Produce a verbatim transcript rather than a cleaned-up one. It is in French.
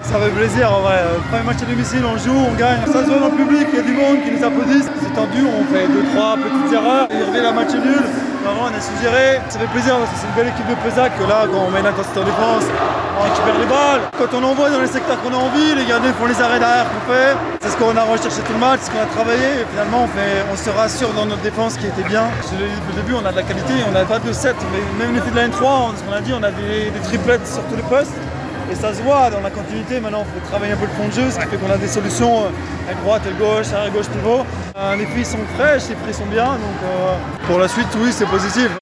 Ça fait plaisir en vrai. Le premier match à domicile, on joue, on gagne. Ça se voit dans le public, il y a du monde qui nous applaudit. C'est tendu, on fait deux trois petites erreurs. Il revient la match nul. Vraiment, on a suggéré. Ça fait plaisir parce que c'est une belle équipe de Pesac que là, quand on met l'intensité en défense, on récupère les balles. Quand on envoie dans les secteurs qu'on a envie, les gardiens font les arrêts derrière qu'on fait. C'est ce qu'on a recherché tout le match, c'est ce qu'on a travaillé. Et finalement, on, fait, on se rassure dans notre défense qui était bien. Je l'ai dit depuis le début, on a de la qualité, on n'a pas de sept. Mais même l'effet de la N trois, ce qu'on a dit, on a des, des triplettes sur tous les postes. Et ça se voit dans la continuité. Maintenant, il faut travailler un peu le fond de jeu, ce qui fait qu'on a des solutions à droite, à gauche, arrière gauche, pivot. Euh, les filles sont fraîches, les filles sont bien. Donc euh, pour la suite, oui, c'est positif.